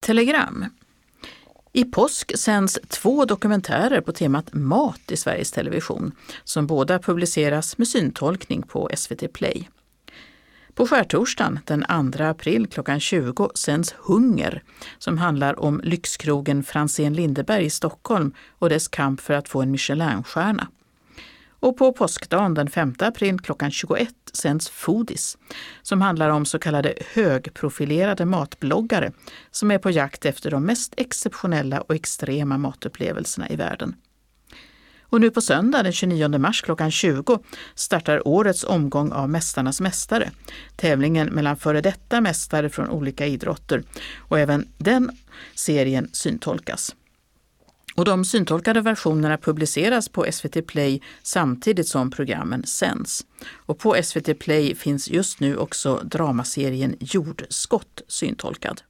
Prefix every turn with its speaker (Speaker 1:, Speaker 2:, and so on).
Speaker 1: Telegram. I påsk sänds 2 dokumentärer på temat mat i Sveriges Television som båda publiceras med syntolkning på SVT Play. På skärtorsdagen den 2 april klockan 20 sänds Hunger som handlar om lyxkrogen Franzén Lindeberg i Stockholm och dess kamp för att få en Michelinstjärna. Och på påskdagen den 5 april klockan 21 sänds Foodies som handlar om så kallade högprofilerade matbloggare som är på jakt efter de mest exceptionella och extrema matupplevelserna i världen. Och nu på söndag den 29 mars klockan 20 startar årets omgång av Mästarnas mästare, tävlingen mellan före detta mästare från olika idrotter, och även den serien syntolkas. Och de syntolkade versionerna publiceras på SVT Play samtidigt som programmen sänds. Och på SVT Play finns just nu också dramaserien Jordskott syntolkad.